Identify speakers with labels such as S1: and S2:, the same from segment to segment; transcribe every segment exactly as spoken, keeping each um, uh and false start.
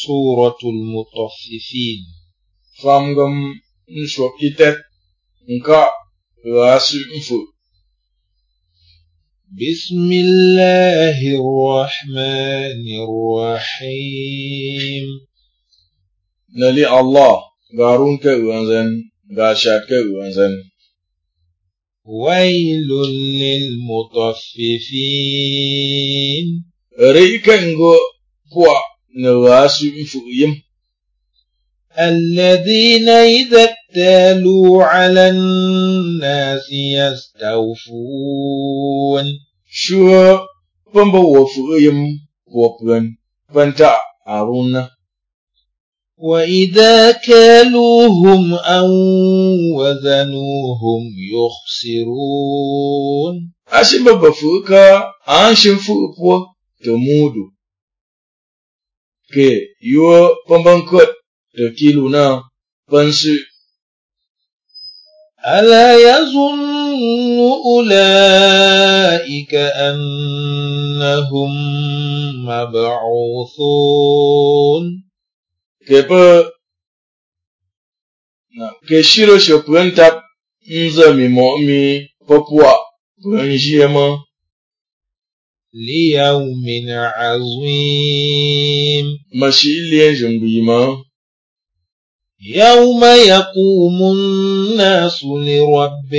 S1: سورة المطففين.
S2: Famgam nshop itet nka rasu mfu.
S1: بسم الله الرحمن الرحيم.
S2: Nali Allah garun ke uanzen gashat ke uanzen.
S1: ويل للمطففين.
S2: Rikengo pua nrasu mfu yim.
S1: الذين إذا اكتالوا على الناس يستوفون.
S2: Sure pamba wofu yim wopwen panta aruna.
S1: وإذا كالوهم أو وزنوهم يخسرون.
S2: Ashimba bafuka anshifu po temudu. Ke yo pambankot te kiluna pansu.
S1: ألا يظن أولئك أنهم مبعوثون.
S2: Kepa na keshiro shopwentap nzami momi popua pwenjema
S1: ليوم عظيم.
S2: mashilien jumbima.
S1: يوم يقوم الناس لرب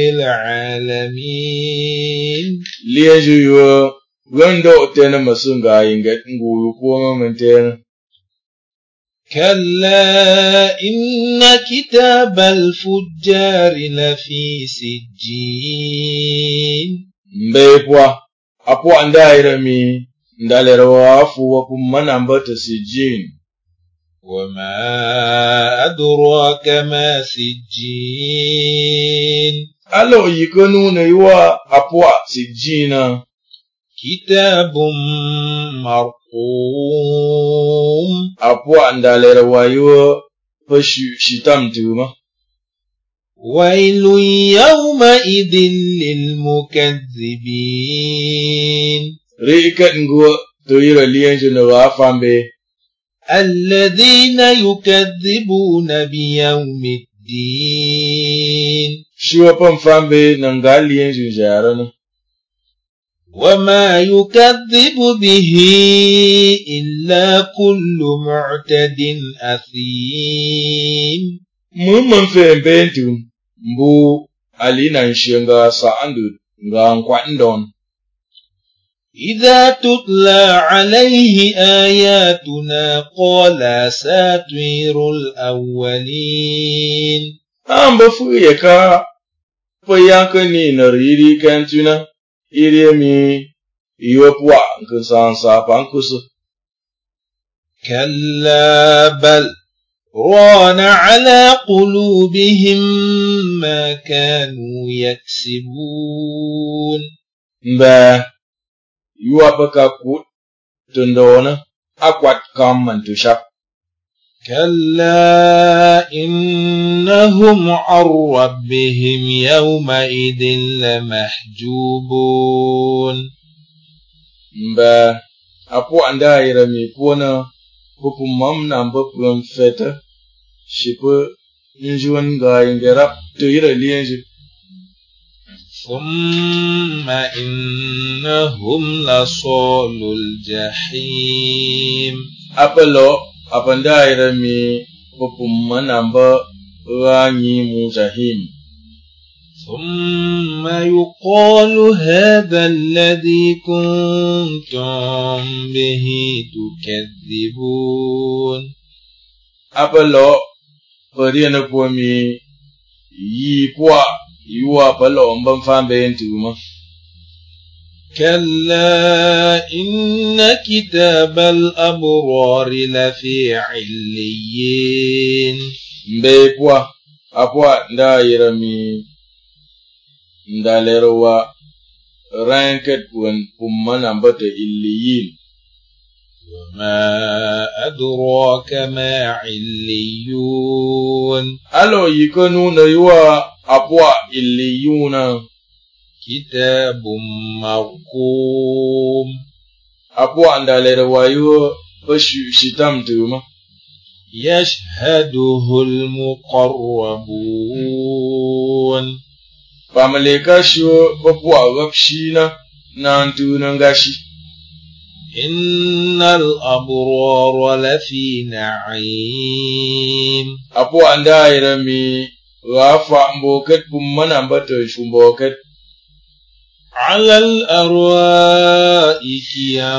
S1: العالمين.
S2: Lienju yo wendo tena masunga inget nguyu kuwa mentena.
S1: كلا إن كتاب الفجار لفي سجين.
S2: Mbepwa apo andaira mi ndalera wafu wakumana mbata sijin.
S1: وما أدراك ما سجين.
S2: Alo yikonu na yuwa apwa sijina.
S1: كتاب مرقوم.
S2: Apwa ndalera wayo pashu shitam tuma.
S1: ويل يومئذ للمكذبين.
S2: Rikat nguwa toira lienju na wafambe.
S1: الذين يكذبون بيوم الدين.
S2: Shua pamfambe na ngali lienju jarana.
S1: وما يكذب به إلا كل معتد أثيم.
S2: Mumman fe mbentu mbu alina nshenga saandu nga nkwandon.
S1: إذا تتلى عليه آياتنا قال أساطير الأولين.
S2: Amba fuye ka payanka ni na riri kantuna iremi yopwa nkusansa pankusu.
S1: كلا بل ران على قلوبهم ما كانوا يكسبون.
S2: Mba yuwapaka ku tundona akwat kamman tushap.
S1: كلا إنهم عن ربهم يومئذ لمحجوبون.
S2: Mba apo andaira mi pona hupumam na mbapun feta shipu njuan nga ingerap toira lienju.
S1: ثم إنهم لصالو الجحيم.
S2: Apalo apandaira mi hupumam na mba ranyi mujahim.
S1: ثم يقال هذا الذي كنتم به تكذبون.
S2: Apalo pariana pomi yi kwa yuwa palo mbamfambe ntuma.
S1: كلا إن كتاب الأبرار لفي عليين.
S2: Mbepwa apwa ndaira mi ndalerowa ranket pun pumana mbate illiyin.
S1: وما أدراك ما عليون.
S2: Alo yikonu na yuwa apwa illiyuna.
S1: كتاب مرقوم.
S2: Apwa ndalerowa yuwa pashu shitam tuma.
S1: يشهده المقربون
S2: pamaleka sho papua wapshina nantu nangashi
S1: إن الأبرار لفي نعيم
S2: apo andaira mi wafa mboket pummana mbato shumboket
S1: على الأرائك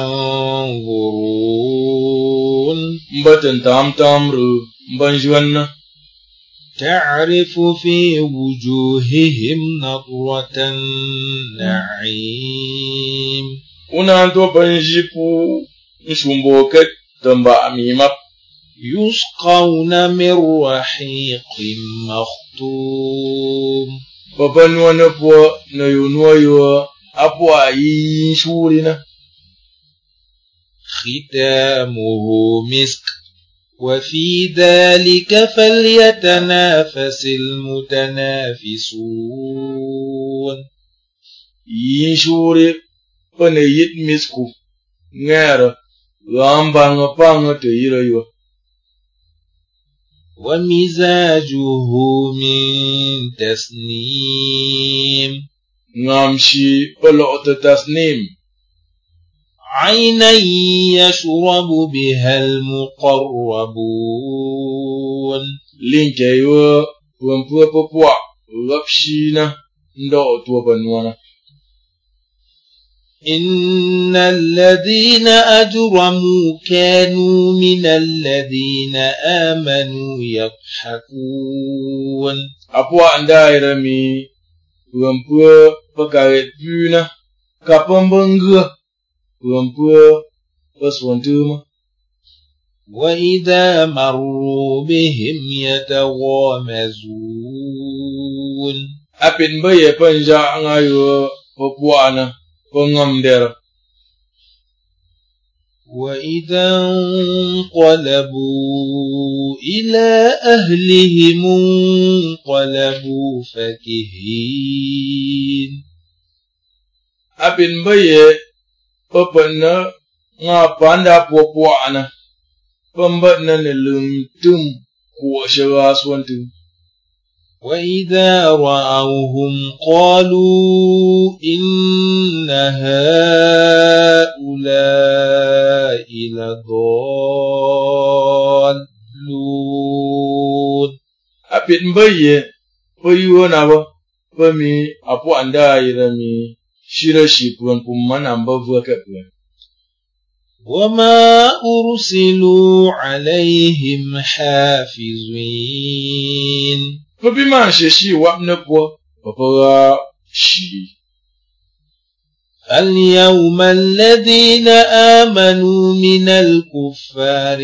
S1: ينظرون
S2: mbatan tam tamru mbanjwanna
S1: تعرف في وجوههم نضرة النعيم
S2: unanto banjipu shumboket tamba amima
S1: يسقون من رحيق مختوم
S2: babanwana po na yunwayo apo ayi shurina
S1: ختامه مسك وفي ذلك فليتنافس المتنافسون
S2: yin shure pana yit misku ngara gambanga panga te yirayo
S1: ومزاجه من تسنيم
S2: ngamshi palota tasnim
S1: عينا يشرب بها المقربون
S2: linkayo wampua papua rapshina ndo tuwa banwana
S1: إن الذين أجرموا كانوا من الذين آمنوا يضحكون
S2: apua andaira mi wampua pakaret puna kapambanga wampua paswantuma
S1: وإذا مروا بهم يتغامزون
S2: apin baye panja ngayo papuana pangamdera
S1: وإذا انقلبوا إلى أهلهم انقلبوا فكهين
S2: apin baye papanna nga panda papuana pambatna nelumtum kuwashawaswantum
S1: وإذا رأوهم قالوا إن هؤلاء لضالون
S2: apin baye payuwana ba pami apu andaira mi shirashipwan pummana mbavu akapwan
S1: وما أرسلوا عليهم حافظين
S2: Pabima sheshi wapne po papa shi
S1: اليوم الذين آمنوا من الكفار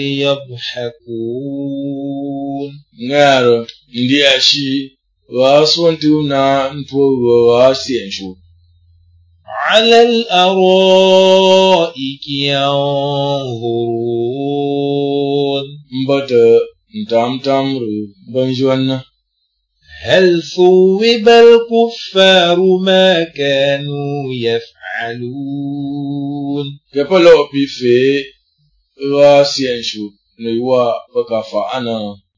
S1: يضحكون
S2: ngaro ndi ashi waswantu na nto wasienshu
S1: على الأرائك ينظرون
S2: mbata ntam tamru banjwana
S1: هل ثوب الكفار ما كانوا يفعلون
S2: kepalo pife wasienshu noiwa pakafa ana